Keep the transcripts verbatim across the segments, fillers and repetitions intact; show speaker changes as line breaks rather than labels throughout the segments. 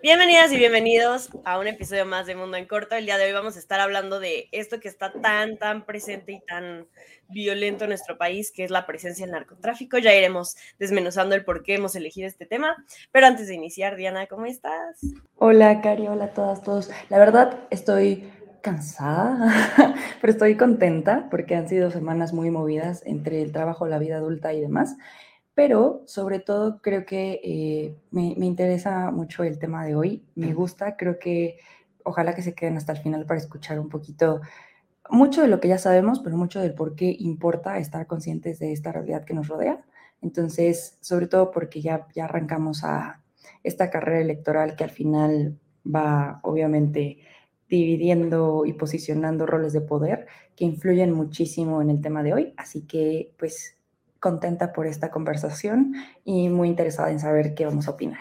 Bienvenidas y bienvenidos a un episodio más de Mundo en Corto. El día de hoy vamos a estar hablando de esto que está tan, tan presente y tan violento en nuestro país, que es la presencia del narcotráfico. Ya iremos desmenuzando el por qué hemos elegido este tema. Pero antes de iniciar, Diana, ¿cómo estás?
Hola, Cari, hola a todas, todos. La verdad, estoy cansada, pero estoy contenta porque han sido semanas muy movidas entre el trabajo, la vida adulta y demás. Pero sobre todo creo que eh, me, me interesa mucho el tema de hoy. Me gusta, creo que ojalá que se queden hasta el final para escuchar un poquito, mucho de lo que ya sabemos, pero mucho del por qué importa estar conscientes de esta realidad que nos rodea. Entonces, sobre todo porque ya, ya arrancamos a esta carrera electoral que al final va, obviamente, dividiendo y posicionando roles de poder que influyen muchísimo en el tema de hoy. Así que, pues, contenta por esta conversación y muy interesada en saber qué vamos a opinar.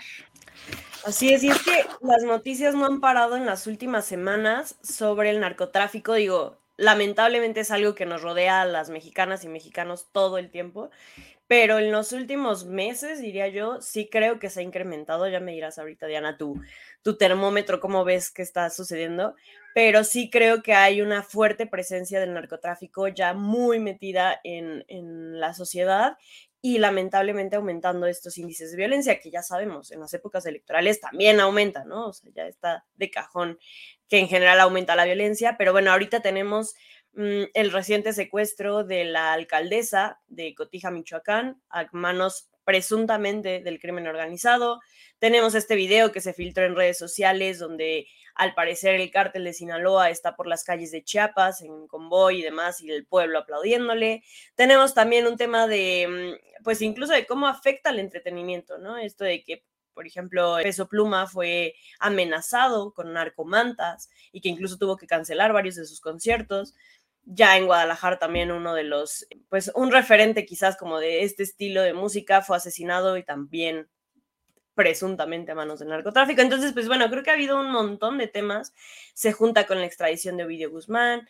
Así es, y es que las noticias no han parado en las últimas semanas sobre el narcotráfico. Digo, lamentablemente es algo que nos rodea a las mexicanas y mexicanos todo el tiempo. Pero en los últimos meses, diría yo, sí creo que se ha incrementado. Ya me dirás ahorita, Diana, tu, tu termómetro, cómo ves que está sucediendo. Pero sí creo que hay una fuerte presencia del narcotráfico ya muy metida en, en la sociedad y lamentablemente aumentando estos índices de violencia, que ya sabemos, en las épocas electorales también aumenta, ¿no? O sea, ya está de cajón que en general aumenta la violencia. Pero bueno, ahorita tenemos el reciente secuestro de la alcaldesa de Cotija, Michoacán, a manos presuntamente del crimen organizado. Tenemos este video que se filtró en redes sociales donde al parecer el cártel de Sinaloa está por las calles de Chiapas en convoy y demás y el pueblo aplaudiéndole. Tenemos también un tema de, pues incluso de cómo afecta el entretenimiento, ¿no? Esto de que por ejemplo, Peso Pluma fue amenazado con narcomantas y que incluso tuvo que cancelar varios de sus conciertos. Ya en Guadalajara también uno de los, pues un referente quizás como de este estilo de música fue asesinado y también presuntamente a manos del narcotráfico. Entonces, pues bueno, creo que ha habido un montón de temas. Se junta con la extradición de Ovidio Guzmán,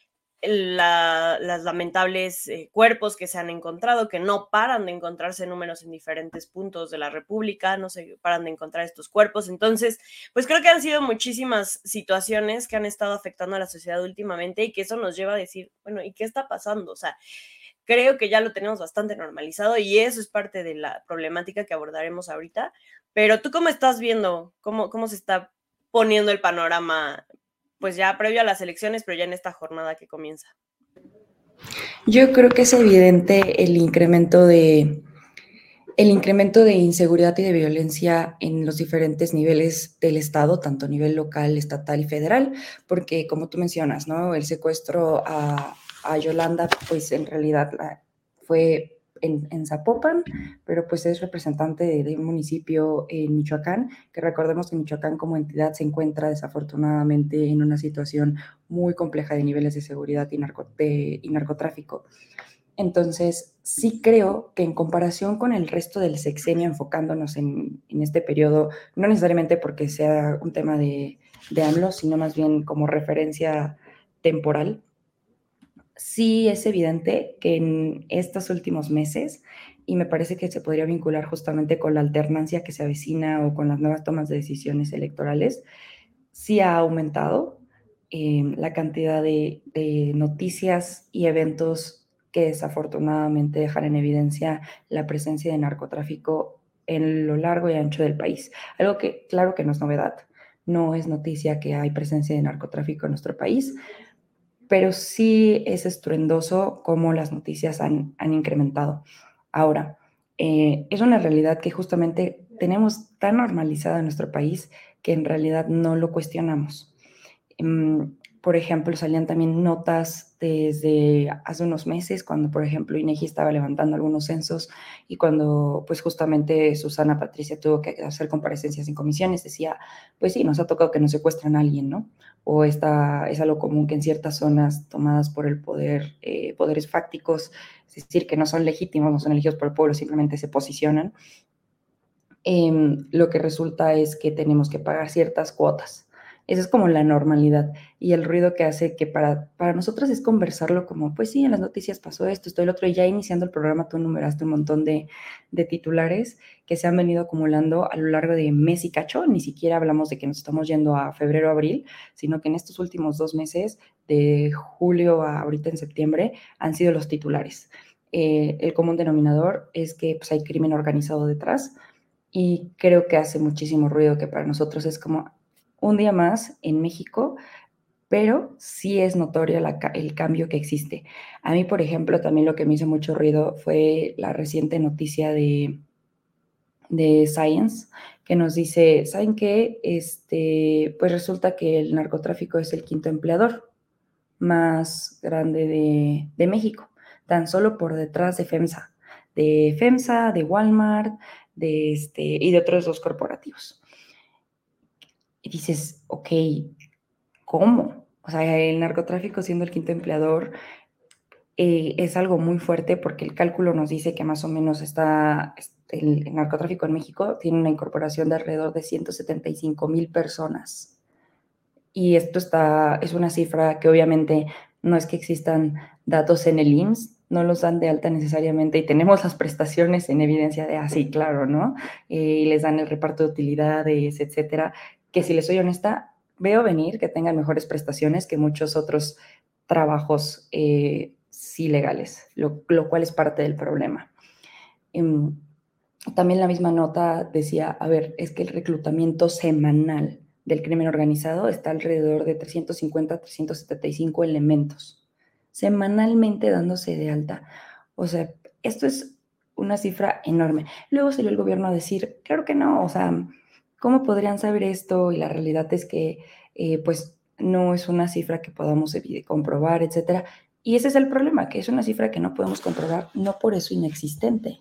la, las lamentables eh, cuerpos que se han encontrado, que no paran de encontrarse números en diferentes puntos de la República, no se paran de encontrar estos cuerpos. Entonces, pues creo que han sido muchísimas situaciones que han estado afectando a la sociedad últimamente y que eso nos lleva a decir, bueno, ¿y qué está pasando? O sea, creo que ya lo tenemos bastante normalizado y eso es parte de la problemática que abordaremos ahorita. Pero tú, ¿cómo estás viendo? ¿Cómo, cómo se está poniendo el panorama? Pues ya previo a las elecciones, pero ya en esta jornada que comienza.
Yo creo que es evidente el incremento de, el incremento de inseguridad y de violencia en los diferentes niveles del Estado, tanto a nivel local, estatal y federal, porque como tú mencionas, ¿no? El secuestro a, a Yolanda, pues en realidad la, fue en, en Zapopan, pero pues es representante de, de un municipio en Michoacán, que recordemos que Michoacán como entidad se encuentra desafortunadamente en una situación muy compleja de niveles de seguridad y, narco, de, y narcotráfico. Entonces, sí creo que en comparación con el resto del sexenio, enfocándonos en, en este periodo, no necesariamente porque sea un tema de, de AMLO, sino más bien como referencia temporal, sí es evidente que en estos últimos meses, y me parece que se podría vincular justamente con la alternancia que se avecina o con las nuevas tomas de decisiones electorales, sí ha aumentado eh, la cantidad de, de noticias y eventos que desafortunadamente dejan en evidencia la presencia de narcotráfico en lo largo y ancho del país. Algo que claro que no es novedad, no es noticia que hay presencia de narcotráfico en nuestro país, pero sí es estruendoso cómo las noticias han, han incrementado. Ahora, eh, es una realidad que justamente tenemos tan normalizada en nuestro país que en realidad no lo cuestionamos. Por ejemplo, salían también notas desde hace unos meses, cuando, por ejemplo, INEGI estaba levantando algunos censos y cuando, pues, justamente Susana Patricia tuvo que hacer comparecencias en comisiones, decía, pues sí, nos ha tocado que nos secuestran a alguien, ¿no? O esta, es algo común que en ciertas zonas tomadas por el poder, eh, poderes fácticos, es decir, que no son legítimos, no son elegidos por el pueblo, simplemente se posicionan, eh, lo que resulta es que tenemos que pagar ciertas cuotas. Esa es como la normalidad y el ruido que hace que para, para nosotros es conversarlo como, pues sí, en las noticias pasó esto, esto y lo otro, y ya iniciando el programa tú enumeraste un montón de, de titulares que se han venido acumulando a lo largo de mes y cacho, ni siquiera hablamos de que nos estamos yendo a febrero, abril, sino que en estos últimos dos meses, de julio a ahorita en septiembre, han sido los titulares. Eh, el común denominador es que pues, hay crimen organizado detrás y creo que hace muchísimo ruido, que para nosotros es como un día más en México, pero sí es notorio la, el cambio que existe. A mí, por ejemplo, también lo que me hizo mucho ruido fue la reciente noticia de, de Science, que nos dice, ¿saben qué? Este, pues resulta que el narcotráfico es el quinto empleador más grande de, de México, tan solo por detrás de FEMSA, de FEMSA, de Walmart, de este, y de otros dos corporativos. Y dices, ok, ¿cómo? O sea, el narcotráfico siendo el quinto empleador eh, es algo muy fuerte porque el cálculo nos dice que más o menos está, el, el narcotráfico en México tiene una incorporación de alrededor de ciento setenta y cinco mil personas. Y esto está, es una cifra que obviamente no es que existan datos en el I M S S, no los dan de alta necesariamente y tenemos las prestaciones en evidencia de así, ah, claro, ¿no? Eh, y les dan el reparto de utilidades, etcétera, que si les soy honesta, veo venir que tengan mejores prestaciones que muchos otros trabajos eh, sí legales, lo, lo cual es parte del problema. Um, también la misma nota decía, a ver, es que el reclutamiento semanal del crimen organizado está alrededor de trescientos cincuenta a trescientos setenta y cinco elementos, semanalmente dándose de alta. O sea, esto es una cifra enorme. Luego salió el gobierno a decir, claro que no, o sea, ¿cómo podrían saber esto? Y la realidad es que, eh, pues, no es una cifra que podamos comprobar, etcétera. Y ese es el problema, que es una cifra que no podemos comprobar, no por eso inexistente.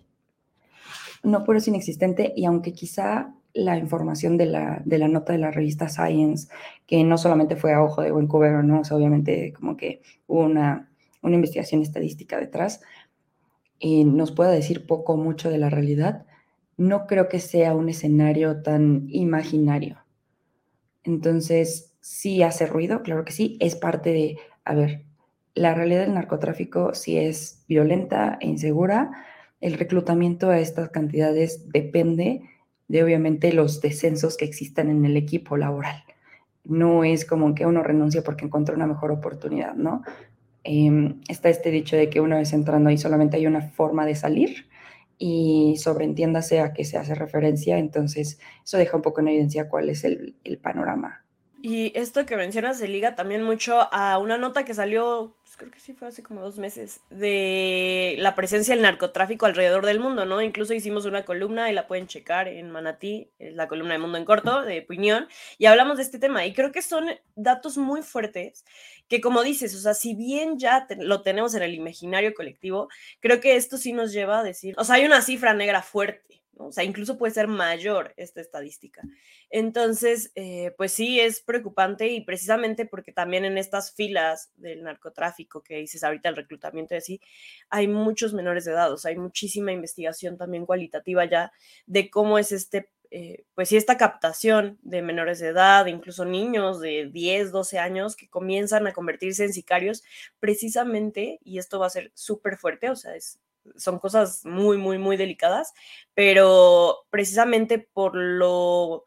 No por eso inexistente, y aunque quizá la información de la, de la nota de la revista Science, que no solamente fue a ojo de buen cubero, ¿no? O sea, obviamente como que hubo una, una investigación estadística detrás, y nos pueda decir poco o mucho de la realidad, no creo que sea un escenario tan imaginario. Entonces, sí hace ruido, claro que sí, es parte de, a ver, la realidad del narcotráfico sí es violenta e insegura. El reclutamiento a estas cantidades depende de, obviamente, los descensos que existan en el equipo laboral. No es como que uno renuncia porque encontró una mejor oportunidad, ¿no? Eh, está este dicho de que una vez entrando ahí solamente hay una forma de salir y sobreentiéndase a qué se hace referencia, entonces eso deja un poco en evidencia cuál es el, el panorama.
Y esto que mencionas se liga también mucho a una nota que salió, pues creo que sí fue hace como dos meses, de la presencia del narcotráfico alrededor del mundo, ¿no? Incluso hicimos una columna y la pueden checar en Manatí, es la columna de Mundo en Corto, de opinión, y hablamos de este tema. Y creo que son datos muy fuertes que, como dices, o sea, si bien ya te, lo tenemos en el imaginario colectivo, creo que esto sí nos lleva a decir, o sea, hay una cifra negra fuerte, ¿no? O sea, incluso puede ser mayor esta estadística. Entonces, eh, pues sí, es preocupante y precisamente porque también en estas filas del narcotráfico que dices ahorita, el reclutamiento y así, hay muchos menores de edad, o sea, hay muchísima investigación también cualitativa ya de cómo es este, eh, pues sí, esta captación de menores de edad, incluso niños de diez, doce años que comienzan a convertirse en sicarios precisamente, y esto va a ser súper fuerte, o sea, es son cosas muy, muy, muy delicadas, pero precisamente por lo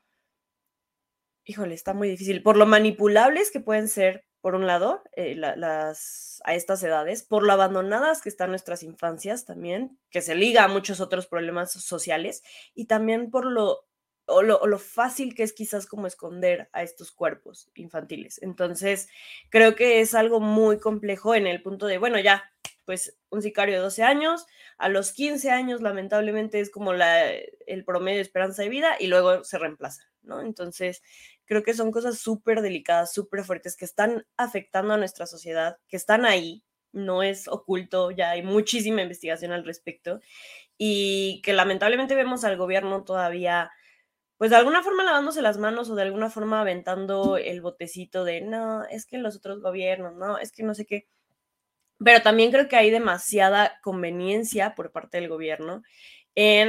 híjole, está muy difícil. Por lo manipulables que pueden ser, por un lado, eh, la, las, a estas edades, por lo abandonadas que están nuestras infancias también, que se liga a muchos otros problemas sociales, y también por lo o, lo, o lo fácil que es quizás como esconder a estos cuerpos infantiles. Entonces, creo que es algo muy complejo en el punto de, bueno, ya, pues un sicario de doce años, a los quince años lamentablemente es como la, el promedio de esperanza de vida y luego se reemplaza, ¿no? Entonces, creo que son cosas súper delicadas, súper fuertes que están afectando a nuestra sociedad, que están ahí, no es oculto, ya hay muchísima investigación al respecto y que lamentablemente vemos al gobierno todavía, pues de alguna forma lavándose las manos o de alguna forma aventando el botecito de no, es que los otros gobiernos, no, es que no sé qué. Pero también creo que hay demasiada conveniencia por parte del gobierno en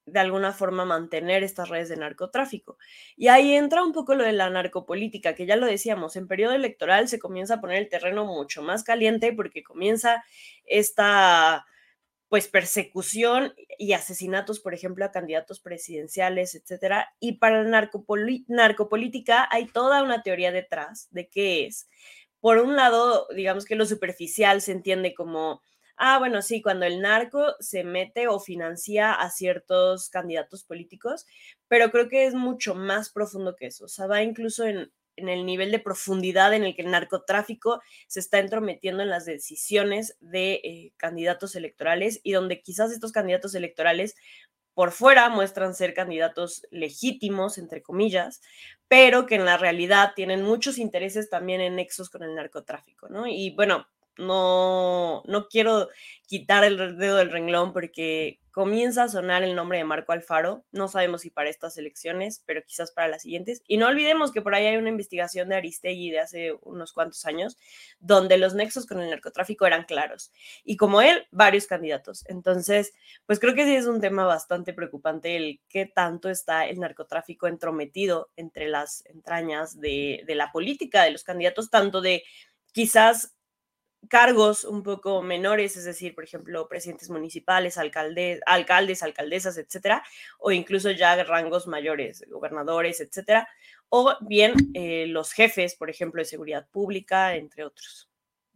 de alguna forma mantener estas redes de narcotráfico. Y ahí entra un poco lo de la narcopolítica, que ya lo decíamos, en periodo electoral se comienza a poner el terreno mucho más caliente porque comienza esta pues persecución y asesinatos, por ejemplo, a candidatos presidenciales, etcétera. Y para la narcopoli- narcopolítica hay toda una teoría detrás de qué es. Por un lado, digamos que lo superficial se entiende como, ah, bueno, sí, cuando el narco se mete o financia a ciertos candidatos políticos, pero creo que es mucho más profundo que eso. O sea, va incluso en, en el nivel de profundidad en el que el narcotráfico se está entrometiendo en las decisiones de eh, candidatos electorales y donde quizás estos candidatos electorales por fuera muestran ser candidatos legítimos, entre comillas, pero que en la realidad tienen muchos intereses también en nexos con el narcotráfico, ¿no? Y bueno, no, no quiero quitar el dedo del renglón porque comienza a sonar el nombre de Marco Alfaro. No sabemos si para estas elecciones, pero quizás para las siguientes. Y no olvidemos que por ahí hay una investigación de Aristegui de hace unos cuantos años, donde los nexos con el narcotráfico eran claros. Y como él, varios candidatos. Entonces, pues creo que sí es un tema bastante preocupante el qué tanto está el narcotráfico entrometido entre las entrañas de, de la política de los candidatos, tanto de quizás cargos un poco menores, es decir, por ejemplo, presidentes municipales, alcaldes, alcaldes, alcaldesas, etcétera, o incluso ya rangos mayores, gobernadores, etcétera, o bien eh, los jefes, por ejemplo, de seguridad pública, entre otros.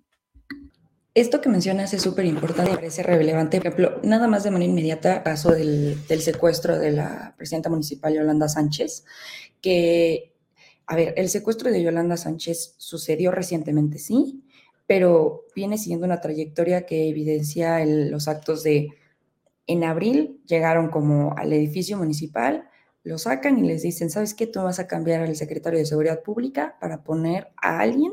Esto que mencionas es súper importante, me parece relevante. Por ejemplo, nada más de manera inmediata, caso del, del secuestro de la presidenta municipal Yolanda Sánchez, que, a ver, el secuestro de Yolanda Sánchez sucedió recientemente, sí, pero viene siguiendo una trayectoria que evidencia el, los actos de, en abril llegaron como al edificio municipal, lo sacan y les dicen, ¿sabes qué? Tú vas a cambiar al secretario de Seguridad Pública para poner a alguien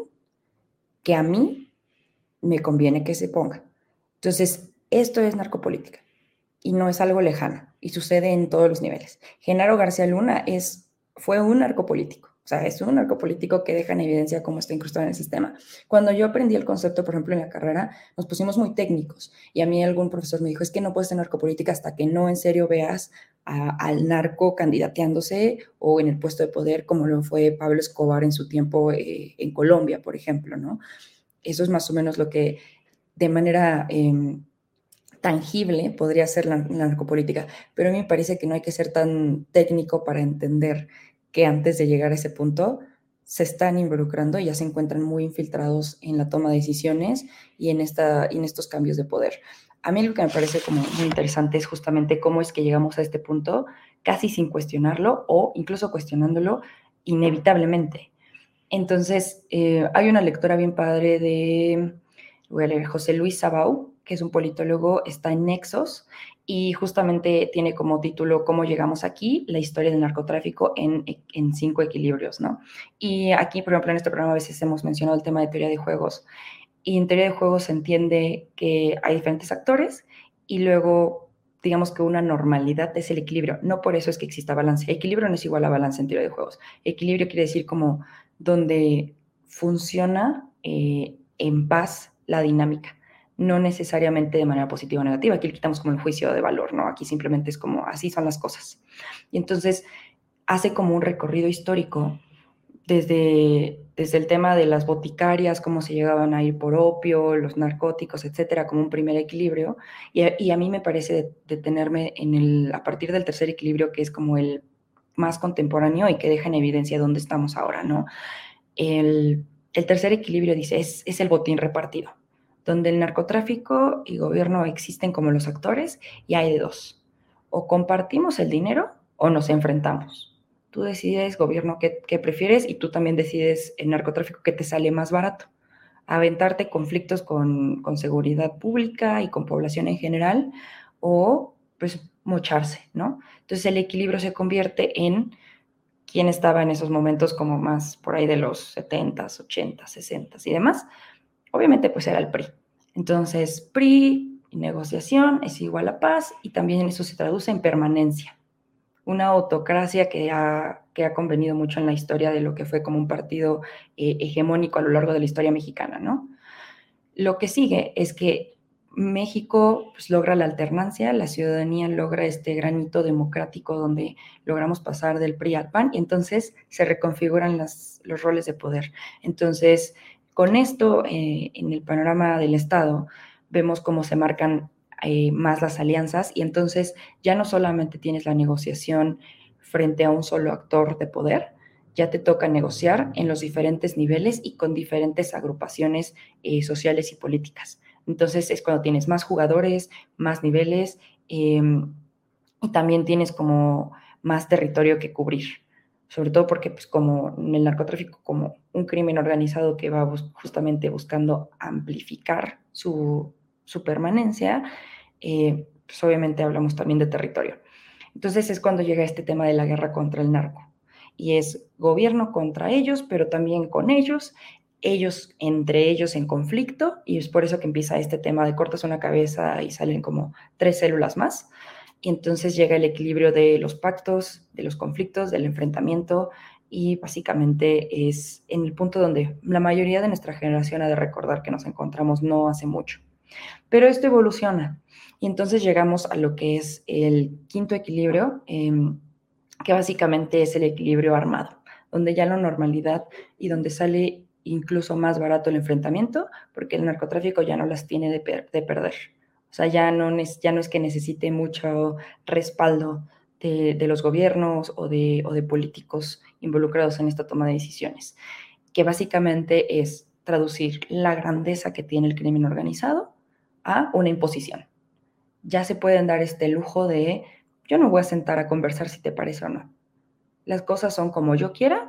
que a mí me conviene que se ponga. Entonces, esto es narcopolítica y no es algo lejano y sucede en todos los niveles. Genaro García Luna es, fue un narcopolítico, o sea, es un narcopolítico que deja en evidencia cómo está incrustado en el sistema. Cuando yo aprendí el concepto, por ejemplo, en la carrera, nos pusimos muy técnicos y a mí algún profesor me dijo, es que no puedes ser narcopolítica hasta que no en serio veas a, al narco candidateándose o en el puesto de poder como lo fue Pablo Escobar en su tiempo eh, en Colombia, por ejemplo, ¿no? Eso es más o menos lo que de manera eh, tangible podría ser la, la narcopolítica, pero a mí me parece que no hay que ser tan técnico para entender que antes de llegar a ese punto se están involucrando y ya se encuentran muy infiltrados en la toma de decisiones y en, esta, y en estos cambios de poder. A mí lo que me parece como muy interesante es justamente cómo es que llegamos a este punto casi sin cuestionarlo o incluso cuestionándolo inevitablemente. Entonces, eh, hay una lectura bien padre de, voy a leer, José Luis Sabau, que es un politólogo, está en Nexos, y justamente tiene como título ¿Cómo llegamos aquí? La historia del narcotráfico en, en cinco equilibrios, ¿no? Y aquí, por ejemplo, en este programa a veces hemos mencionado el tema de teoría de juegos, y en teoría de juegos se entiende que hay diferentes actores, y luego digamos que una normalidad es el equilibrio. No por eso es que exista balance. Equilibrio no es igual a balance en teoría de juegos. Equilibrio quiere decir como donde funciona eh, en paz la dinámica, no necesariamente de manera positiva o negativa. Aquí le quitamos como el juicio de valor, ¿no? Aquí simplemente es como así son las cosas. Y entonces hace como un recorrido histórico desde, desde el tema de las boticarias, cómo se llegaban a ir por opio, los narcóticos, etcétera, como un primer equilibrio. Y a, y a mí me parece detenerme en el, a partir del tercer equilibrio, que es como el más contemporáneo y que deja en evidencia dónde estamos ahora, ¿no? El, el tercer equilibrio dice, es, es el botín repartido, donde el narcotráfico y gobierno existen como los actores y hay de dos. O compartimos el dinero o nos enfrentamos. Tú decides, gobierno, qué, qué prefieres y tú también decides el narcotráfico qué te sale más barato. Aventarte conflictos con, con seguridad pública y con población en general o pues mocharse, ¿no? Entonces el equilibrio se convierte en quién estaba en esos momentos como más por ahí de los setentas, ochentas, sesentas y demás. Obviamente pues era el P R I. Entonces P R I y negociación es igual a paz y también eso se traduce en permanencia. Una autocracia que ha, que ha convenido mucho en la historia de lo que fue como un partido eh, hegemónico a lo largo de la historia mexicana, ¿no? Lo que sigue es que México pues, logra la alternancia, la ciudadanía logra este granito democrático donde logramos pasar del P R I al P A N y entonces se reconfiguran las, los roles de poder. Entonces, con esto, eh, en el panorama del Estado, vemos cómo se marcan eh, más las alianzas y entonces ya no solamente tienes la negociación frente a un solo actor de poder, ya te toca negociar en los diferentes niveles y con diferentes agrupaciones eh, sociales y políticas. Entonces es cuando tienes más jugadores, más niveles eh, y también tienes como más territorio que cubrir. Sobre todo porque pues como el narcotráfico como un crimen organizado que va bus- justamente buscando amplificar su, su permanencia, eh, pues obviamente hablamos también de territorio. Entonces es cuando llega este tema de la guerra contra el narco. Y es gobierno contra ellos, pero también con ellos, ellos entre ellos en conflicto, y es por eso que empieza este tema de cortas una cabeza y salen como tres células más. Y entonces llega el equilibrio de los pactos, de los conflictos, del enfrentamiento, y básicamente es en el punto donde la mayoría de nuestra generación ha de recordar que nos encontramos no hace mucho. Pero esto evoluciona y entonces llegamos a lo que es el quinto equilibrio, eh, que básicamente es el equilibrio armado, donde ya la normalidad y donde sale incluso más barato el enfrentamiento, porque el narcotráfico ya no las tiene de, per de perder. O sea, ya no, ya no es que necesite mucho respaldo de, de los gobiernos o de, o de políticos involucrados en esta toma de decisiones, que básicamente es traducir la grandeza que tiene el crimen organizado a una imposición. Ya se pueden dar este lujo de, yo no voy a sentar a conversar si te parece o no. Las cosas son como yo quiera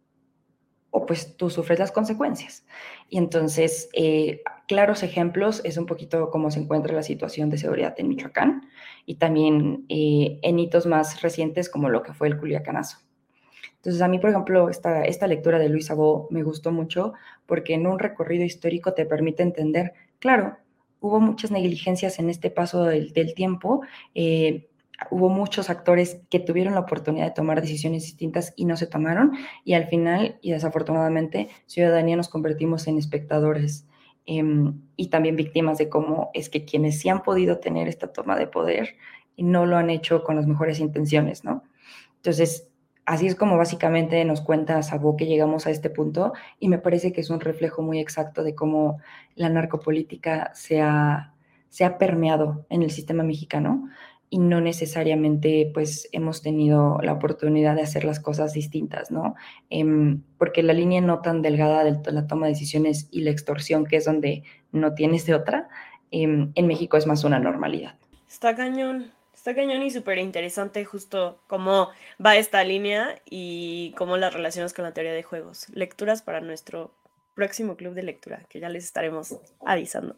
o pues tú sufres las consecuencias. Y entonces, eh, claros ejemplos es un poquito cómo se encuentra la situación de seguridad en Michoacán y también eh, en hitos más recientes como lo que fue el Culiacanazo. Entonces, a mí, por ejemplo, esta, esta lectura de Luis Abó me gustó mucho porque en un recorrido histórico te permite entender, claro, hubo muchas negligencias en este paso del, del tiempo, eh, hubo muchos actores que tuvieron la oportunidad de tomar decisiones distintas y no se tomaron, y al final, y desafortunadamente, ciudadanía nos convertimos en espectadores eh, y también víctimas de cómo es que quienes sí han podido tener esta toma de poder no lo han hecho con las mejores intenciones, ¿no? Entonces, así es como básicamente nos cuenta Sabó que llegamos a este punto y me parece que es un reflejo muy exacto de cómo la narcopolítica se ha, se ha permeado en el sistema mexicano y no necesariamente pues hemos tenido la oportunidad de hacer las cosas distintas, ¿no? Eh, porque la línea no tan delgada de la toma de decisiones y la extorsión, que es donde no tienes de otra, eh, en México es más una normalidad.
Está cañón. Está cañón y súper interesante justo cómo va esta línea y cómo las relaciones con la teoría de juegos. Lecturas para nuestro próximo club de lectura, que ya les estaremos avisando.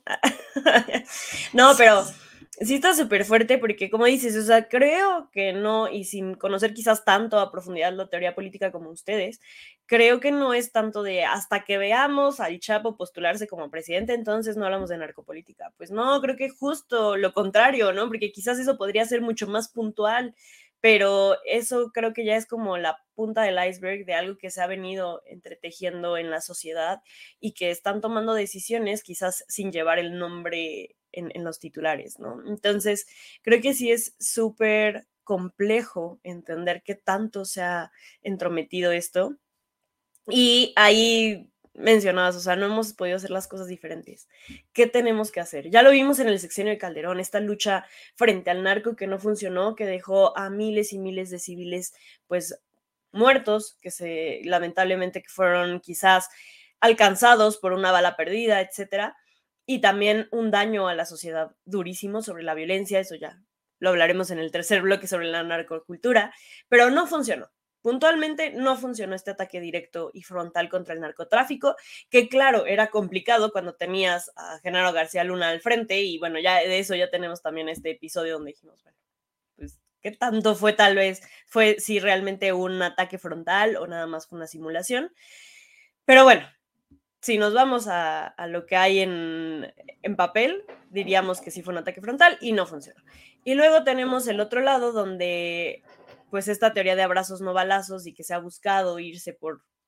No, pero sí está súper fuerte porque, como dices, o sea, creo que no, y sin conocer quizás tanto a profundidad la teoría política como ustedes, creo que no es tanto de hasta que veamos al Chapo postularse como presidente, entonces no hablamos de narcopolítica. Pues no, creo que justo lo contrario, ¿no? Porque quizás eso podría ser mucho más puntual, pero eso creo que ya es como la punta del iceberg de algo que se ha venido entretejiendo en la sociedad y que están tomando decisiones quizás sin llevar el nombre en, en los titulares, ¿no? Entonces, creo que sí es súper complejo entender qué tanto se ha entrometido esto. Y ahí mencionabas, o sea, no hemos podido hacer las cosas diferentes. ¿Qué tenemos que hacer? Ya lo vimos en el sexenio de Calderón, esta lucha frente al narco que no funcionó, que dejó a miles y miles de civiles, pues, muertos, que se, lamentablemente, que fueron quizás alcanzados por una bala perdida, etcétera, y también un daño a la sociedad durísimo sobre la violencia, eso ya lo hablaremos en el tercer bloque sobre la narcocultura, pero no funcionó. Puntualmente no funcionó este ataque directo y frontal contra el narcotráfico, que claro, era complicado cuando tenías a Genaro García Luna al frente y bueno, ya de eso ya tenemos también este episodio donde dijimos, bueno, pues, ¿qué tanto fue tal vez? ¿Fue si realmente un ataque frontal o nada más fue una simulación? Pero bueno, si nos vamos a, a lo que hay en, en papel, diríamos que sí fue un ataque frontal y no funcionó. Y luego tenemos el otro lado donde pues esta teoría de abrazos no balazos y que se ha buscado irse por,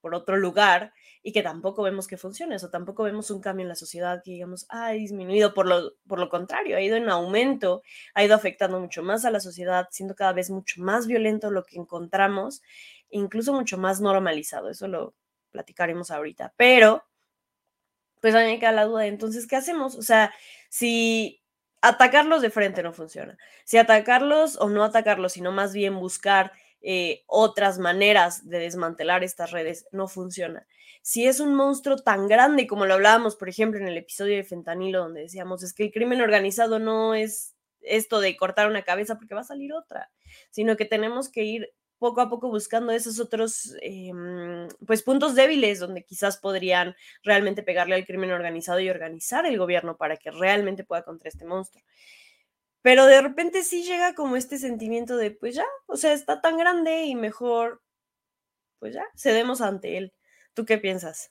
por otro lugar y que tampoco vemos que funcione, o sea, tampoco vemos un cambio en la sociedad que digamos, ha disminuido, por lo, por lo contrario, ha ido en aumento, ha ido afectando mucho más a la sociedad, siendo cada vez mucho más violento lo que encontramos, incluso mucho más normalizado, eso lo platicaremos ahorita, pero pues a mí me queda la duda, entonces, ¿qué hacemos? O sea, si atacarlos de frente no funciona, si atacarlos o no atacarlos, sino más bien buscar eh, otras maneras de desmantelar estas redes no funciona. Si es un monstruo tan grande como lo hablábamos, por ejemplo, en el episodio de fentanilo, donde decíamos, es que el crimen organizado no es esto de cortar una cabeza porque va a salir otra, sino que tenemos que ir poco a poco buscando esos otros eh, pues puntos débiles donde quizás podrían realmente pegarle al crimen organizado y organizar el gobierno para que realmente pueda contra este monstruo. Pero de repente sí llega como este sentimiento de, pues ya, o sea, está tan grande y mejor, pues ya, cedemos ante él. ¿Tú qué piensas?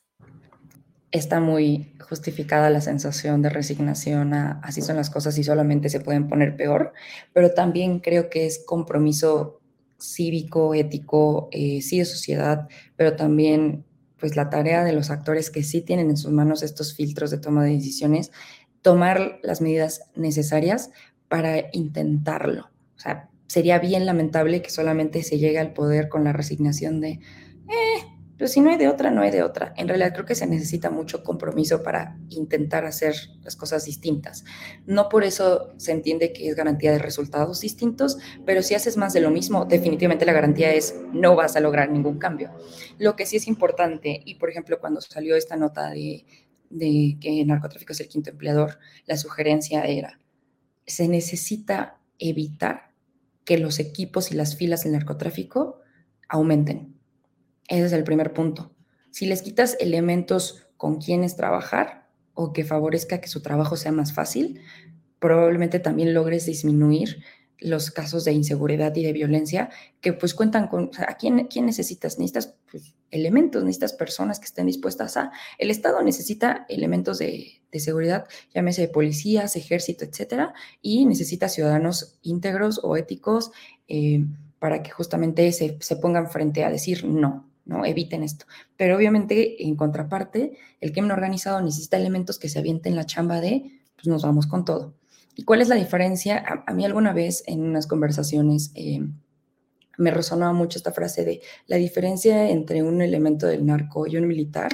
Está muy justificada la sensación de resignación a así son las cosas y solamente se pueden poner peor, pero también creo que es compromiso cívico, ético, eh, sí de sociedad, pero también pues la tarea de los actores que sí tienen en sus manos estos filtros de toma de decisiones, tomar las medidas necesarias para intentarlo. O sea, sería bien lamentable que solamente se llegue al poder con la resignación de, eh, pero si no hay de otra, no hay de otra. En realidad creo que se necesita mucho compromiso para intentar hacer las cosas distintas. No por eso se entiende que es garantía de resultados distintos, pero si haces más de lo mismo, definitivamente la garantía es no vas a lograr ningún cambio. Lo que sí es importante, y por ejemplo cuando salió esta nota de, de que el narcotráfico es el quinto empleador, la sugerencia era, se necesita evitar que los equipos y las filas del narcotráfico aumenten. Ese es el primer punto. Si les quitas elementos con quienes trabajar o que favorezca que su trabajo sea más fácil, probablemente también logres disminuir los casos de inseguridad y de violencia que pues cuentan con, o sea, ¿a quién, quién necesitas? Necesitas pues, elementos, necesitas personas que estén dispuestas a, el Estado necesita elementos de, de seguridad, llámese policías, ejército, etcétera, y necesita ciudadanos íntegros o éticos eh, para que justamente se, se pongan frente a decir no, ¿no? Eviten esto. Pero obviamente, en contraparte, el crimen organizado necesita elementos que se avienten la chamba de, pues nos vamos con todo. ¿Y cuál es la diferencia? A, a mí alguna vez en unas conversaciones eh, me resonaba mucho esta frase de la diferencia entre un elemento del narco y un militar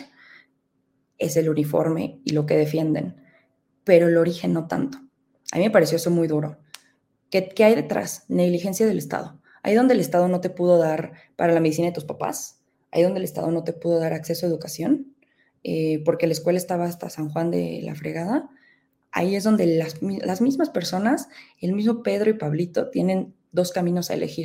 es el uniforme y lo que defienden, pero el origen no tanto. A mí me pareció eso muy duro. ¿Qué, qué hay detrás? Negligencia del Estado. Ahí donde el Estado no te pudo dar para la medicina de tus papás, ahí donde el Estado no te pudo dar acceso a educación, eh, porque la escuela estaba hasta San Juan de la fregada, ahí es donde las, las mismas personas, el mismo Pedro y Pablito, tienen dos caminos a elegir.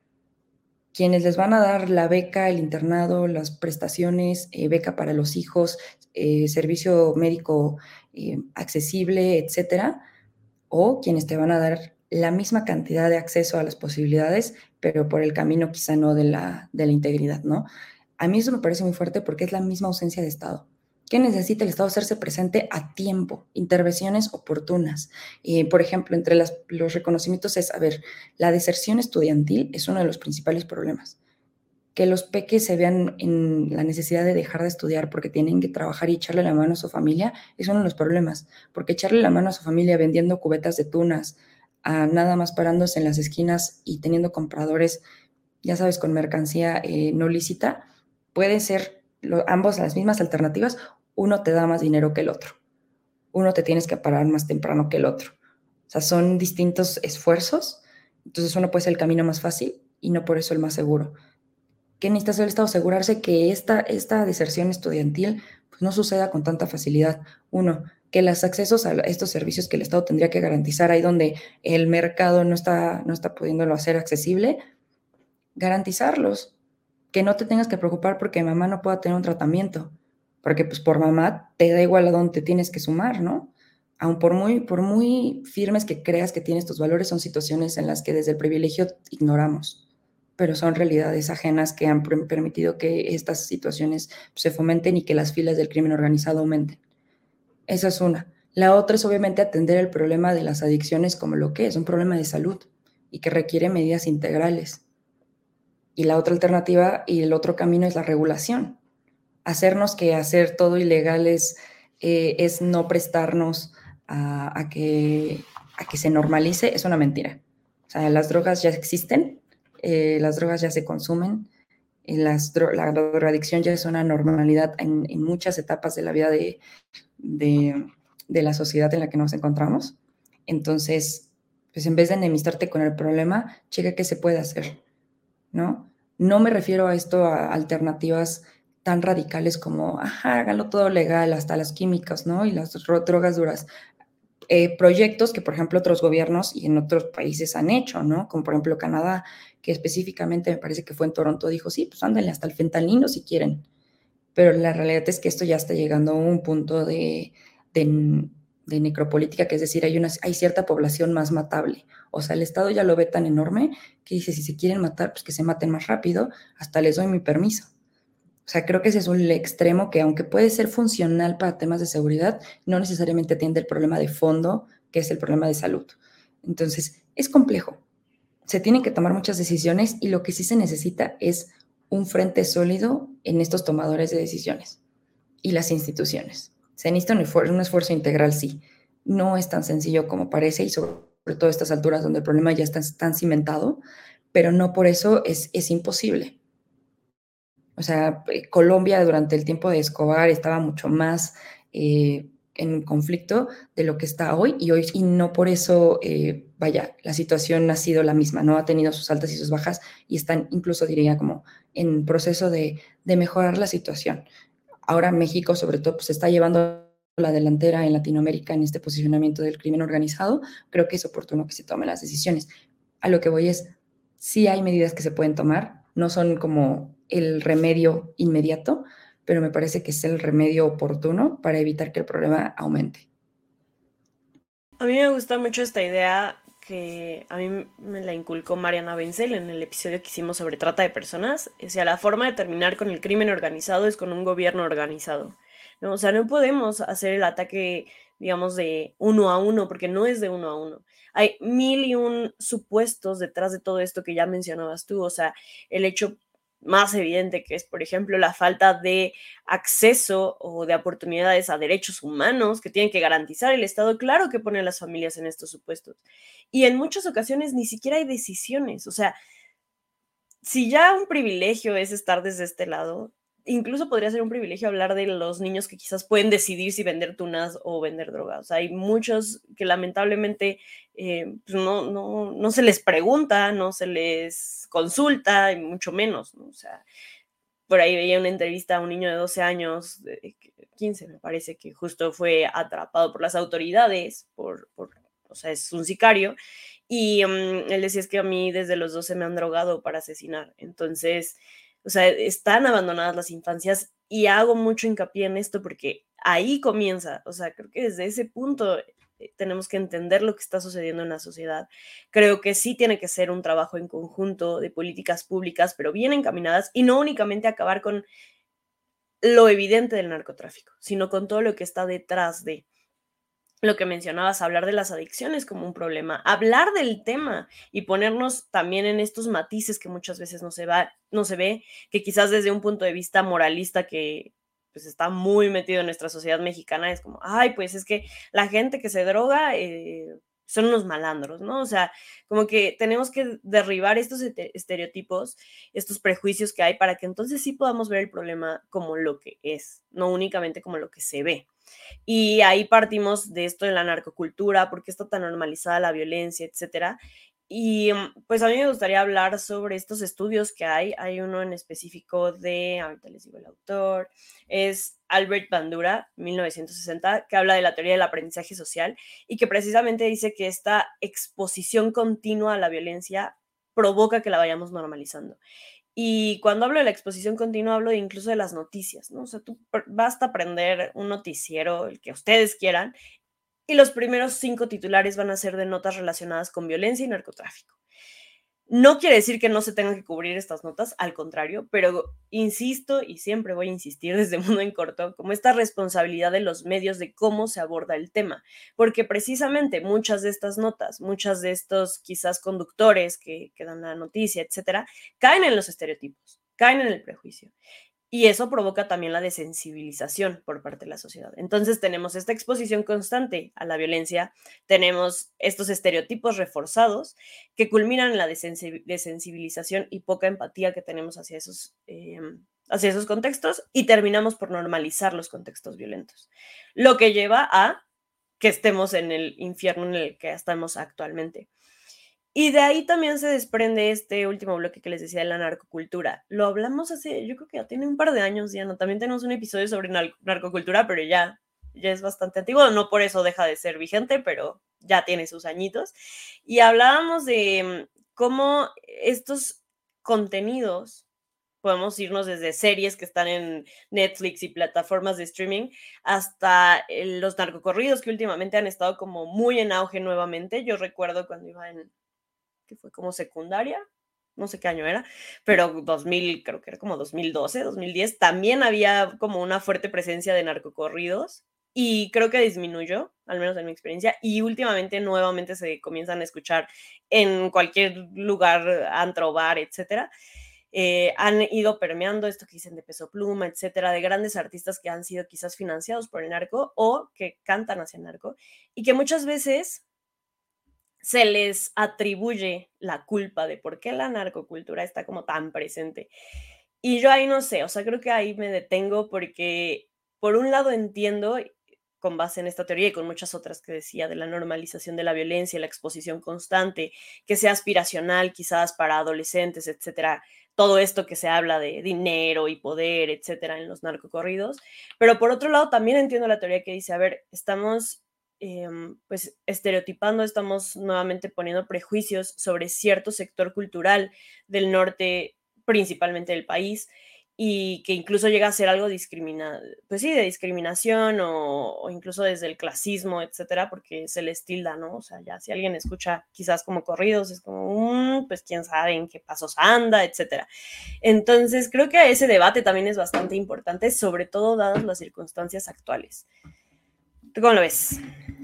Quienes les van a dar la beca, el internado, las prestaciones, eh, beca para los hijos, eh, servicio médico eh, accesible, etcétera, o quienes te van a dar la misma cantidad de acceso a las posibilidades, pero por el camino quizá no de la, de la integridad, ¿no? A mí eso me parece muy fuerte porque es la misma ausencia de Estado. ¿Qué necesita el Estado? Hacerse presente a tiempo, intervenciones oportunas. Eh, por ejemplo, entre las, los reconocimientos es, a ver, la deserción estudiantil es uno de los principales problemas. Que los peques se vean en la necesidad de dejar de estudiar porque tienen que trabajar y echarle la mano a su familia es uno de los problemas, porque echarle la mano a su familia vendiendo cubetas de tunas, a nada más parándose en las esquinas y teniendo compradores, ya sabes, con mercancía eh, no lícita, puede ser lo, ambos las mismas alternativas, uno te da más dinero que el otro, uno te tienes que parar más temprano que el otro, o sea, son distintos esfuerzos, entonces uno puede ser el camino más fácil y no por eso el más seguro. ¿Qué necesita hacer el Estado? Asegurarse que esta, esta deserción estudiantil pues, no suceda con tanta facilidad. Uno, que los accesos a estos servicios que el Estado tendría que garantizar ahí donde el mercado no está, no está pudiéndolo hacer accesible, garantizarlos. Que no te tengas que preocupar porque mamá no pueda tener un tratamiento, porque pues por mamá te da igual a dónde te tienes que sumar, ¿no? Aun por muy, por muy firmes que creas que tienes tus valores, son situaciones en las que desde el privilegio ignoramos, pero son realidades ajenas que han permitido que estas situaciones se fomenten y que las filas del crimen organizado aumenten. Esa es una. La otra es obviamente atender el problema de las adicciones como lo que es, un problema de salud y que requiere medidas integrales. Y la otra alternativa y el otro camino es la regulación. hacernos que hacer todo ilegal es, eh, es no prestarnos a, a, que, a que se normalice, es una mentira. O sea, las drogas ya existen, eh, las drogas ya se consumen, y las dro la drogadicción ya es una normalidad en, en muchas etapas de la vida de, de, de la sociedad en la que nos encontramos. Entonces, pues en vez de enemistarte con el problema, checa qué se puede hacer, ¿no? No me refiero a esto a alternativas tan radicales como, ajá, háganlo todo legal, hasta las químicas, ¿no? Y las drogas duras. Eh, proyectos que, por ejemplo, otros gobiernos y en otros países han hecho, ¿no? Como por ejemplo Canadá, que específicamente me parece que fue en Toronto, dijo, sí, pues ándenle hasta el fentanilo si quieren. Pero la realidad es que esto ya está llegando a un punto de, de, de necropolítica, que es decir, hay, una, hay cierta población más matable. O sea, el Estado ya lo ve tan enorme que dice, si se quieren matar, pues que se maten más rápido, hasta les doy mi permiso. O sea, creo que ese es un extremo que, aunque puede ser funcional para temas de seguridad, no necesariamente atiende el problema de fondo, que es el problema de salud. Entonces, es complejo. Se tienen que tomar muchas decisiones y lo que sí se necesita es un frente sólido en estos tomadores de decisiones y las instituciones. Se necesita un esfuerzo, un esfuerzo integral, sí. No es tan sencillo como parece y sobre todo a estas alturas donde el problema ya está tan cimentado, pero no por eso es, es imposible. O sea, Colombia durante el tiempo de Escobar estaba mucho más eh, en conflicto de lo que está hoy y hoy y no por eso, eh, vaya, la situación ha sido la misma, ¿no? Ha tenido sus altas y sus bajas y están incluso, diría, como en proceso de, de mejorar la situación. Ahora México, sobre todo, pues está llevando la delantera en Latinoamérica en este posicionamiento del crimen organizado. Creo que es oportuno que se tomen las decisiones. A lo que voy es, sí hay medidas que se pueden tomar, no son como el remedio inmediato, pero me parece que es el remedio oportuno para evitar que el problema aumente.
A mí me gusta mucho esta idea que a mí me la inculcó Mariana Wenzel en el episodio que hicimos sobre trata de personas. O sea, la forma de terminar con el crimen organizado es con un gobierno organizado, ¿no? O sea, no podemos hacer el ataque, digamos, de uno a uno, porque no es de uno a uno. Hay mil y un supuestos detrás de todo esto que ya mencionabas tú. O sea, el hecho más evidente que es, por ejemplo, la falta de acceso o de oportunidades a derechos humanos que tienen que garantizar el Estado, claro que pone a las familias en estos supuestos. Y en muchas ocasiones ni siquiera hay decisiones. O sea, si ya un privilegio es estar desde este lado, incluso podría ser un privilegio hablar de los niños que quizás pueden decidir si vender tunas o vender drogas. O sea, hay muchos que lamentablemente eh, pues no, no, no se les pregunta, no se les consulta, y mucho menos, ¿no? O sea, por ahí veía una entrevista a un niño de doce años, de quince me parece, que justo fue atrapado por las autoridades, por, por o sea, es un sicario, y um, él decía, es que a mí desde los doce me han drogado para asesinar. Entonces, o sea, están abandonadas las infancias y hago mucho hincapié en esto porque ahí comienza, o sea, creo que desde ese punto eh, tenemos que entender lo que está sucediendo en la sociedad. Creo que sí tiene que ser un trabajo en conjunto de políticas públicas, pero bien encaminadas y no únicamente acabar con lo evidente del narcotráfico, sino con todo lo que está detrás de lo que mencionabas, hablar de las adicciones como un problema, hablar del tema y ponernos también en estos matices que muchas veces no se, va, no se ve, que quizás desde un punto de vista moralista que pues está muy metido en nuestra sociedad mexicana, es como, ay, pues es que la gente que se droga eh, son unos malandros, ¿no? O sea, como que tenemos que derribar estos estereotipos, estos prejuicios que hay para que entonces sí podamos ver el problema como lo que es, no únicamente como lo que se ve. Y ahí partimos de esto de la narcocultura, por qué está tan normalizada la violencia, etcétera. Y pues a mí me gustaría hablar sobre estos estudios que hay. Hay uno en específico de, ahorita les digo el autor, es Albert Bandura, mil novecientos sesenta, que habla de la teoría del aprendizaje social y que precisamente dice que esta exposición continua a la violencia provoca que la vayamos normalizando. Y cuando hablo de la exposición continua, hablo de incluso de las noticias, ¿no? O sea, tú basta prender un noticiero, el que ustedes quieran, y los primeros cinco titulares van a ser de notas relacionadas con violencia y narcotráfico. No quiere decir que no se tengan que cubrir estas notas, al contrario, pero insisto y siempre voy a insistir desde Mundo en Corto, como esta responsabilidad de los medios de cómo se aborda el tema, porque precisamente muchas de estas notas, muchas de estos quizás conductores que, que dan la noticia, etcétera, caen en los estereotipos, caen en el prejuicio. y eso provoca también la desensibilización por parte de la sociedad. Entonces tenemos esta exposición constante a la violencia, tenemos estos estereotipos reforzados que culminan en la desensibilización y poca empatía que tenemos hacia esos, eh, hacia esos contextos, y terminamos por normalizar los contextos violentos, lo que lleva a que estemos en el infierno en el que estamos actualmente. Y de ahí también se desprende este último bloque que les decía de la narcocultura. Lo hablamos hace, yo creo que ya tiene un par de años, ya no. También tenemos un episodio sobre nar- narcocultura, pero ya, ya es bastante antiguo. No por eso deja de ser vigente, pero ya tiene sus añitos. Y hablábamos de mm, cómo estos contenidos, podemos irnos desde series que están en Netflix y plataformas de streaming hasta eh, los narcocorridos que últimamente han estado como muy en auge nuevamente. Yo recuerdo cuando iba en que fue como secundaria, no sé qué año era, pero dos mil, creo que era como dos mil doce, dos mil diez, también había como una fuerte presencia de narcocorridos y creo que disminuyó, al menos en mi experiencia, y últimamente nuevamente se comienzan a escuchar en cualquier lugar, antro, bar, etcétera. Eh, han ido permeando esto que dicen de Peso Pluma, etcétera, de grandes artistas que han sido quizás financiados por el narco o que cantan hacia el narco y que muchas veces se les atribuye la culpa de por qué la narcocultura está como tan presente. Y yo ahí no sé, o sea, creo que ahí me detengo porque por un lado entiendo, con base en esta teoría y con muchas otras que decía, de la normalización de la violencia, la exposición constante, que sea aspiracional quizás para adolescentes, etcétera, todo esto que se habla de dinero y poder, etcétera, en los narcocorridos. Pero por otro lado también entiendo la teoría que dice, a ver, estamos eh, pues estereotipando, estamos nuevamente poniendo prejuicios sobre cierto sector cultural del norte, principalmente del país, y que incluso llega a ser algo discrimina, pues sí, de discriminación o, o incluso desde el clasismo, etcétera, porque se les tilda, ¿no? O sea, ya si alguien escucha quizás como corridos, es como, mmm, pues quién sabe en qué pasos anda, etcétera. Entonces, creo que ese debate también es bastante importante, sobre todo dadas las circunstancias actuales. ¿Tú cómo lo ves?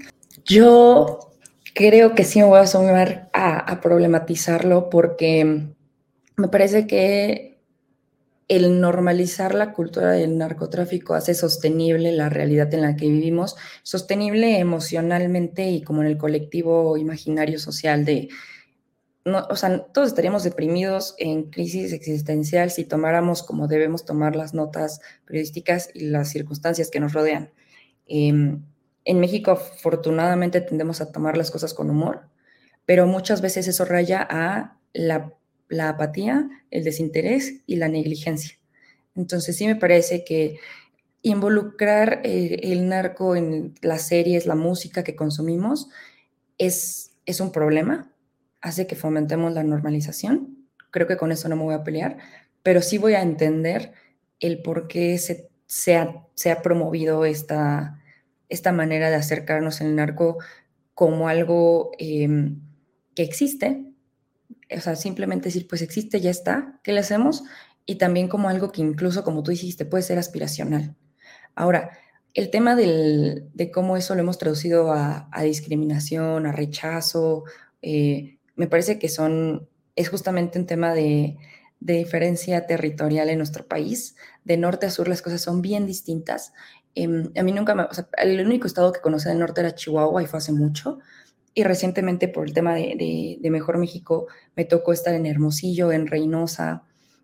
Yo creo que sí me voy a sumar a, a problematizarlo porque me parece que el normalizar la cultura del narcotráfico hace sostenible la realidad en la que vivimos, sostenible emocionalmente y como en el colectivo imaginario social de, no, o sea, todos estaríamos deprimidos en crisis existencial si tomáramos como debemos tomar las notas periodísticas y las circunstancias que nos rodean. Eh, en México, afortunadamente, tendemos a tomar las cosas con humor, pero muchas veces eso raya a la, la apatía, el desinterés y la negligencia. Entonces, sí me parece que involucrar eh, el narco en las series, la música que consumimos, es, es un problema, hace que fomentemos la normalización. Creo que con eso no me voy a pelear, pero sí voy a entender el por qué se, se, ha, se ha promovido esta, esta manera de acercarnos al narco como algo eh, que existe. O sea, simplemente decir, pues existe, ya está, ¿qué le hacemos? Y también como algo que incluso, como tú dijiste, puede ser aspiracional. Ahora, el tema del, de cómo eso lo hemos traducido a, a discriminación, a rechazo, eh, me parece que son, es justamente un tema de, de diferencia territorial en nuestro país. De norte a sur las cosas son bien distintas. Eh, a mí nunca me, o sea, el único estado que conocí del norte era Chihuahua y fue hace mucho. Y recientemente por el tema de, de, de Mejor México me tocó estar en Hermosillo, en Reynosa,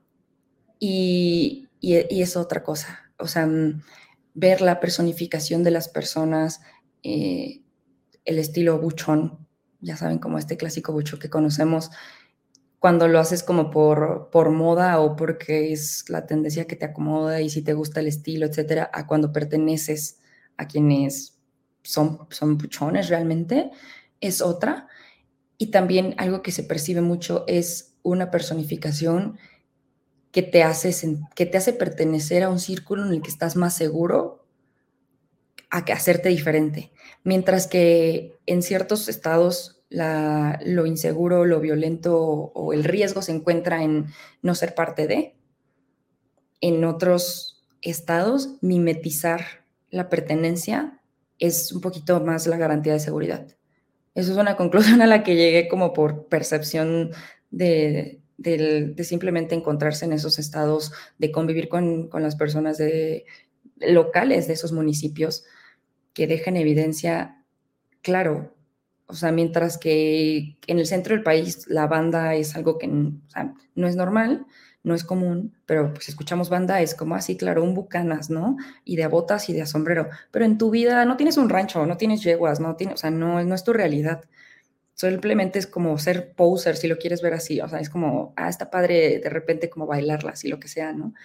y, y, y es otra cosa. O sea, ver la personificación de las personas, eh, el estilo buchón, ya saben, como este clásico bucho que conocemos, cuando lo haces como por, por moda o porque es la tendencia que te acomoda y si te gusta el estilo, etcétera, a cuando perteneces a quienes son, son buchones realmente, es otra. Y también algo que se percibe mucho es una personificación que te hace, que te hace pertenecer a un círculo en el que estás más seguro a hacerte diferente. Mientras que en ciertos estados la, lo inseguro, lo violento o el riesgo se encuentra en no ser parte de. En otros estados, mimetizar la pertenencia es un poquito más la garantía de seguridad. Eso es una conclusión a la que llegué como por percepción de, de, de simplemente encontrarse en esos estados, de convivir con, con las personas de, locales de esos municipios, que dejan evidencia, claro, o sea, mientras que en el centro del país la banda es algo que, o sea, no es normal, no es común, pero pues escuchamos banda, es como así, claro, un bucanas, ¿no? Y de a botas y de a sombrero, pero en tu vida no tienes un rancho, no tienes yeguas, no tienes, o sea, no, no es tu realidad. Simplemente es como ser poser, si lo quieres ver así, o sea, es como, ah, está padre de repente como bailarlas y lo que sea, ¿no?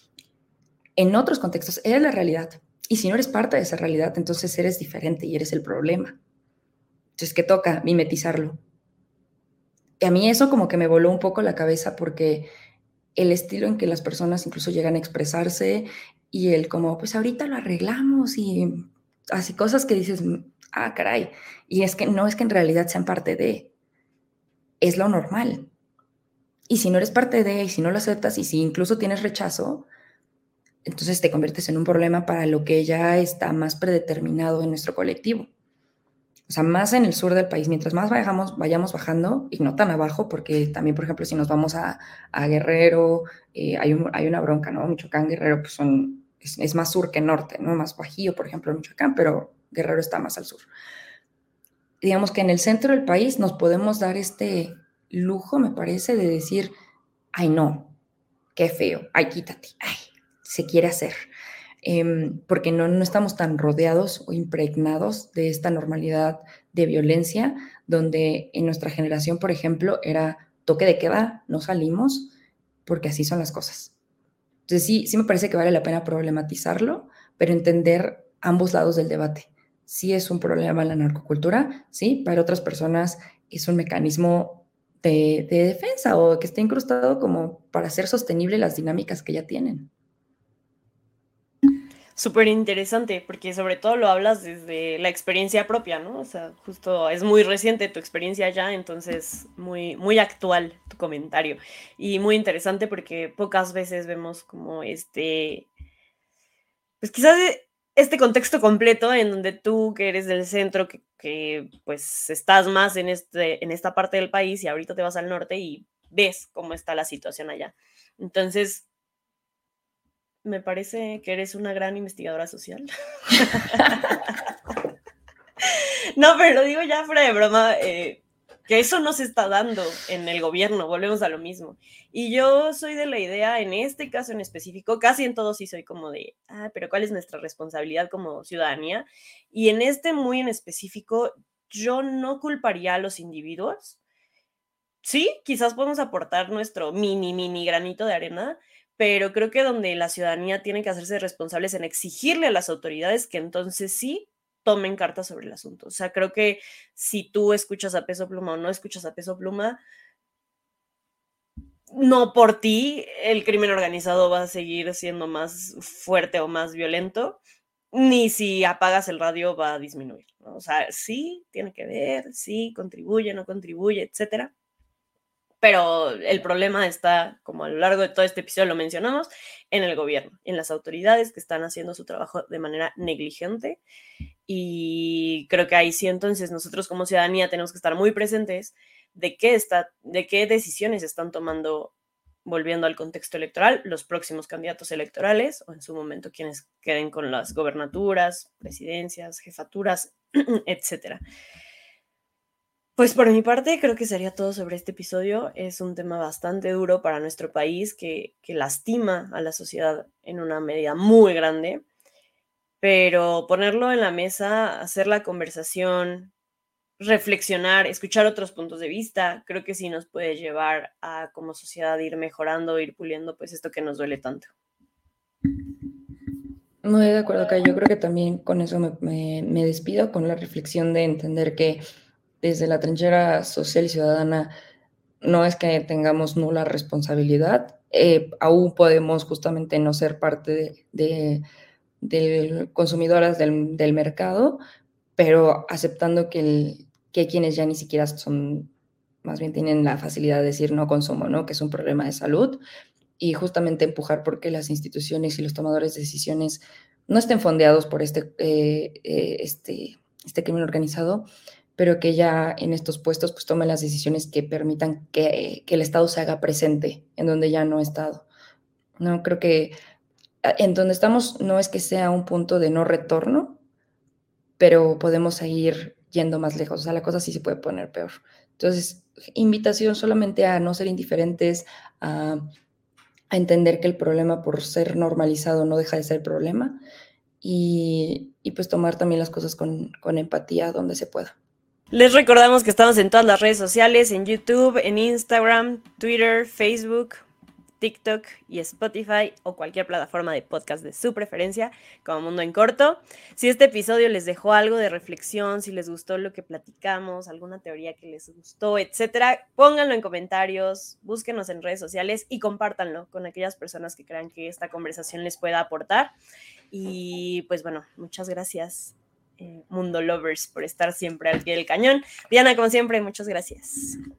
En otros contextos eres la realidad, y si no eres parte de esa realidad, entonces eres diferente y eres el problema. Entonces, ¿qué toca? Mimetizarlo. Y a mí eso como que me voló un poco la cabeza porque el estilo en que las personas incluso llegan a expresarse y el como, pues ahorita lo arreglamos y así cosas que dices, ah, caray. Y es que no es que en realidad sean parte de, es lo normal. Y si no eres parte de, y si no lo aceptas, y si incluso tienes rechazo, entonces te conviertes en un problema para lo que ya está más predeterminado en nuestro colectivo. O sea, más en el sur del país, mientras más vayamos, vayamos bajando, y no tan abajo, porque también, por ejemplo, si nos vamos a, a Guerrero, eh, hay, un, hay una bronca, ¿no? Michoacán, Guerrero, pues son, es, es más sur que norte, ¿no? Más Bajío, por ejemplo, Michoacán, pero Guerrero está más al sur. Digamos que en el centro del país nos podemos dar este lujo, me parece, de decir, ay, no, qué feo, ay, quítate, ay, se quiere hacer. Eh, porque no, no estamos tan rodeados o impregnados de esta normalidad de violencia, donde en nuestra generación, por ejemplo, era toque de queda, no salimos, porque así son las cosas. Entonces sí, sí me parece que vale la pena problematizarlo, pero entender ambos lados del debate. Sí es un problema la narcocultura, sí, para otras personas es un mecanismo de, de defensa o que está incrustado como para hacer sostenible las dinámicas que ya tienen.
Súper interesante, porque sobre todo lo hablas desde la experiencia propia, ¿no? O sea, justo es muy reciente tu experiencia ya, entonces muy, muy actual tu comentario. Y muy interesante porque pocas veces vemos como este, pues quizás este contexto completo en donde tú que eres del centro, que, que pues estás más en, este, en esta parte del país y ahorita te vas al norte y ves cómo está la situación allá. Entonces, me parece que eres una gran investigadora social. No, pero lo digo ya fuera de broma, eh, que eso no se está dando en el gobierno, volvemos a lo mismo. Y yo soy de la idea, en este caso en específico, casi en todo sí soy como de, ah, pero ¿cuál es nuestra responsabilidad como ciudadanía? Y en este muy en específico, yo no culparía a los individuos. Sí, quizás podemos aportar nuestro mini, mini granito de arena, pero creo que donde la ciudadanía tiene que hacerse responsables en exigirle a las autoridades que entonces sí tomen cartas sobre el asunto. O sea, creo que si tú escuchas a Peso Pluma o no escuchas a Peso Pluma, no por ti el crimen organizado va a seguir siendo más fuerte o más violento, ni si apagas el radio va a disminuir, ¿no? O sea, sí, tiene que ver, sí, contribuye, no contribuye, etcétera. Pero el problema está, como a lo largo de todo este episodio lo mencionamos, en el gobierno, en las autoridades que están haciendo su trabajo de manera negligente. Y creo que ahí sí, entonces, nosotros como ciudadanía tenemos que estar muy presentes de qué, está, de qué decisiones están tomando, volviendo al contexto electoral, los próximos candidatos electorales, o en su momento quienes queden con las gobernaturas, presidencias, jefaturas, etcétera. Pues por mi parte creo que sería todo sobre este episodio. Es un tema bastante duro para nuestro país que, que lastima a la sociedad en una medida muy grande, pero ponerlo en la mesa, hacer la conversación, reflexionar, escuchar otros puntos de vista, creo que sí nos puede llevar a como sociedad ir mejorando, ir puliendo pues esto que nos duele tanto.
Muy de acuerdo, Kai. Yo creo que también con eso me, me, me despido, con la reflexión de entender que desde la trinchera social y ciudadana no es que tengamos nula responsabilidad, eh, aún podemos justamente no ser parte de, de, de consumidoras del, del mercado, pero aceptando que, el, que hay quienes ya ni siquiera son, más bien tienen la facilidad de decir no consumo, ¿no? Que es un problema de salud, y justamente empujar porque las instituciones y los tomadores de decisiones no estén fondeados por este, eh, eh, este, este crimen organizado, pero que ya en estos puestos pues tomen las decisiones que permitan que, que el Estado se haga presente en donde ya no ha estado. No, creo que en donde estamos no es que sea un punto de no retorno, pero podemos seguir yendo más lejos. O sea, la cosa sí se puede poner peor. Entonces, invitación solamente a no ser indiferentes, a, a entender que el problema por ser normalizado no deja de ser problema y, y pues tomar también las cosas con, con empatía donde se pueda.
Les recordamos que estamos en todas las redes sociales, en YouTube, en Instagram, Twitter, Facebook, TikTok y Spotify o cualquier plataforma de podcast de su preferencia, como Mundo en Corto. Si este episodio les dejó algo de reflexión, si les gustó lo que platicamos, alguna teoría que les gustó, etcétera, pónganlo en comentarios, búsquenos en redes sociales y compártanlo con aquellas personas que crean que esta conversación les pueda aportar. Y pues bueno, muchas gracias, eh, Mundo Lovers, por estar siempre al pie del cañón. Diana, como siempre, muchas gracias.